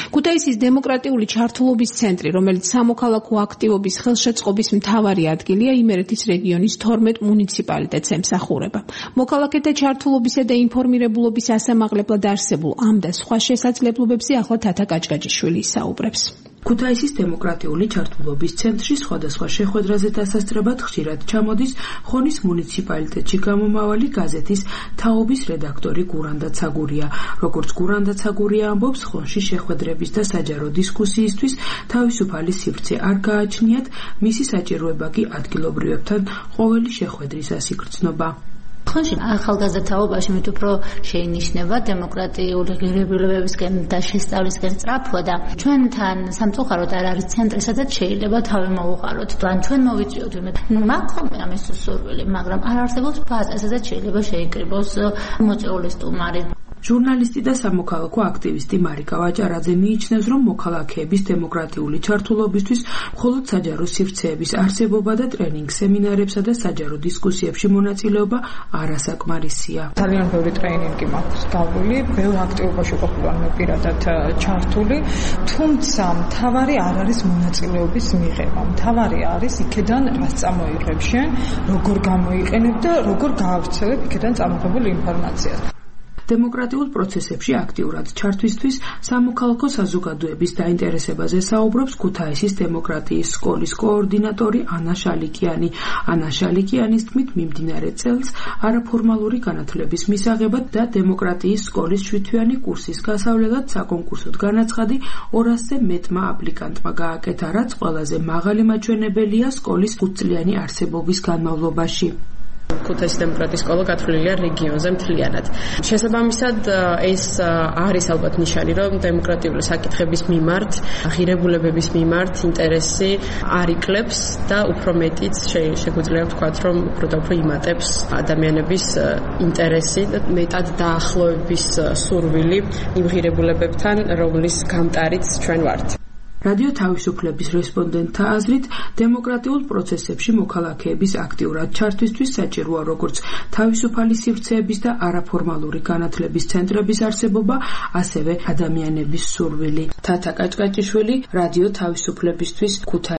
ქუთაისის დემოკრატიული ჩართულობის ცენტრი, რომელიც სამოქალაქო აქტივობის ხელშეწყობის მთავარი ადგილია, იმერეთის რეგიონის 12 მუნიციპალიტეტს ემსახურება. მოქალაქეთა ჩართულობისა და ინფორმირებულობის ასამაღლებლად არსებულ ამ და სხვა შესაძლებლობებზე ახლა თათა კაჭკაჭიშვილი ისაუბრებს. ქუთაისის დემოკრატიული ჩართულობის ცენტრში სხვადასხვა შეხვედრაზე დასასწრებად ხშირად ჩამოდის ხონის მუნიციპალიტეტში გამომავალი გაზეთის თაობის რედაქტორი გურანდა ცაგურია. როგორც გურანდა ცაგურია ამბობს, ხონში შეხვედრების და საჯარო დისკუსიისთვის თავისუფალი სივრცე არ გააჩნიათ, მისი საჭიროება კი ადგილობრივებთან ყოველი შეხვედრისას იგრძნობა. ხონში ახალგაზრდა თაობაში მით უფრო შეინიშნება დემოკრატიული ღირებულებებისკენ და შესწავლისკენ სწრაფვა და ჩვენთან სამწუხაროდ არ არის ცენტრი, სადაც შეიძლება თავი მოუყაროთ. ან ჩვენ მოვიწვიოთ ვინმე. მაქვს ამის სურვილი, მაგრამ არ არსებობს ბაზა, სადაც შეიძლება შეიკრიბოს მოწვეული სტუმარი. ჟურნალისტი და სამოქალაქო აქტივისტი მარიკა ვაჭარაძე მიიჩნევს, რომ მოქალაქეების დემოკრატიული ჩართულობისთვის მხოლოდ საჯარო სივრცეების არსებობა და ტრენინგ სემინარებსა და საჯარო დისკუსიებში მონაწილეობა არასაკმარისია. ძალიან ბევრი ტრენინგი მაქვს გავლილი, ბევრ აქტივობაში ყოფილი მე პირადად ჩართული, თუმცა მთავარი არ არის მონაწილეობის მიღება. მთავარი არის იქედან რას წამოიღებ შენ, როგორ გამოიყენებ და როგორ გაავრცელებ იქედან წამოღებულ ინფორმაციას. დემოკრატიულ პროცესებში აქტიურად ჩართვისთვის სამოქალაქო საზოგადოების დაინტერესებაზე საუბრობს ქუთაისის დემოკრატიის სკოლის კოორდინატორი ანა შალიკიანი. ანა შალიკიანის თქმით, მიმდინარე წელს არაფორმალური განათლების მისაღებად და დემოკრატიის სკოლის 7-თვიანი კურსის გასავლელად საკონკურსოდ განაცხადი 200-ზე მეტმა აპლიკანტმა გააკეთა, რაც ყველაზე მაღალი მაჩვენებელია სკოლის 5-წლიანი არსებობის განმავლობაში. ქუთაისის დემოკრატიის სკოლა გათვლილია რეგიონზე მთლიანად. შესაბამისად, ეს არის ალბათ ნიშანი, რომ დემოკრატიული საკითხების მიმართ, ღირებულებების მიმართ ინტერესი არ იკლებს და უფრო მეტიც შეგვიძლია ვთქვათ, რომ უფრო და უფრო იმატებს ადამიანების ინტერესი და მეტად დაახლოების სურვილი იმ ღირებულებებთან, რომლის გამტარიც ჩვენ ვართ. რადიო თავისუფლების რესპონდენტთა აზრით, დემოკრატიულ პროცესებში მოქალაქეების აქტიურად ჩართვისთვის საჭიროა როგორც თავისუფალი სივრცეების და არაფორმალური განათლების ცენტრების არსებობა, ასევე ადამიანების სურვილი. თათა კაჭკაჭიშვილი, რადიო თავისუფლებისთვის, ქუთაისში.